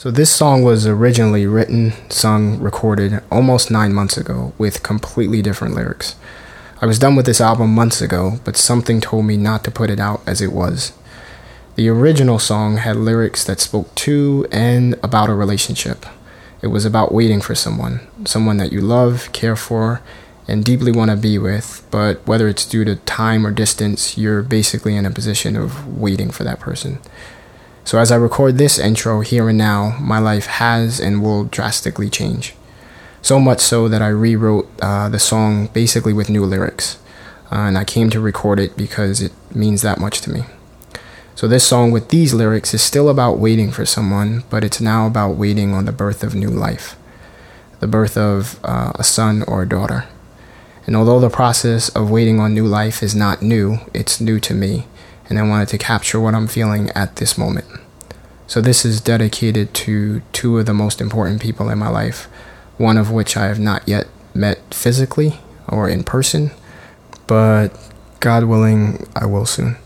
So this song was originally written, sung, recorded almost 9 months ago with completely different lyrics. I was done with this album months ago, but something told me not to put it out as it was. The original song had lyrics that spoke to and about a relationship. It was about waiting for someone that you love, care for, and deeply want to be with, but whether it's due to time or distance, you're basically in a position of waiting for that person. So as I record this intro here and now, my life has and will drastically change. So much so that I rewrote the song basically with new lyrics. And I came to record it because it means that much to me. So this song with these lyrics is still about waiting for someone, but it's now about waiting on the birth of new life. The birth of a son or a daughter. And although the process of waiting on new life is not new, it's new to me. And I wanted to capture what I'm feeling at this moment. So this is dedicated to two of the most important people in my life, one of which I have not yet met physically or in person, but God willing, I will soon.